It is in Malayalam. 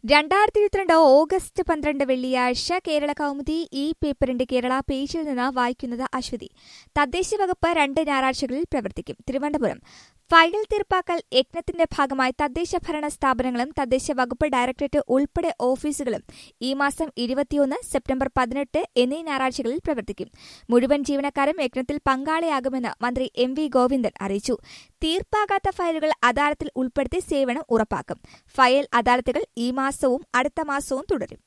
2022 ഓഗസ്റ്റ് 12 വെള്ളിയാഴ്ച കേരള കൗമുദി ഈ പേപ്പറിന്റെ കേരള പേജിൽ നിന്ന് വായിക്കുന്നത് അശ്വതി. തദ്ദേശ വകുപ്പ് 2 ഞായറാഴ്ചകളിൽ പ്രവർത്തിക്കും. തിരുവനന്തപുരം. ഫയൽ തീർപ്പാക്കൽ യജ്ഞത്തിന്റെ ഭാഗമായി തദ്ദേശ ഭരണ സ്ഥാപനങ്ങളും തദ്ദേശ വകുപ്പ് ഡയറക്ടറേറ്റ് ഉൾപ്പെടെ ഓഫീസുകളും ഈ മാസം 21, സെപ്റ്റംബർ 18 എന്നീ ഞായറാഴ്ചകളിൽ പ്രവർത്തിക്കും. മുഴുവൻ ജീവനക്കാരും യജ്ഞത്തിൽ പങ്കാളിയാകുമെന്ന് മന്ത്രി എം.വി. ഗോവിന്ദൻ അറിയിച്ചു. തീർപ്പാകാത്ത ഫയലുകൾ അദാലത്തിൽ ഉൾപ്പെടുത്തി സേവനം ഉറപ്പാക്കും. ഫയൽ അദാലത്തുകൾ ഈ മാസവും അടുത്ത മാസവും തുടരും.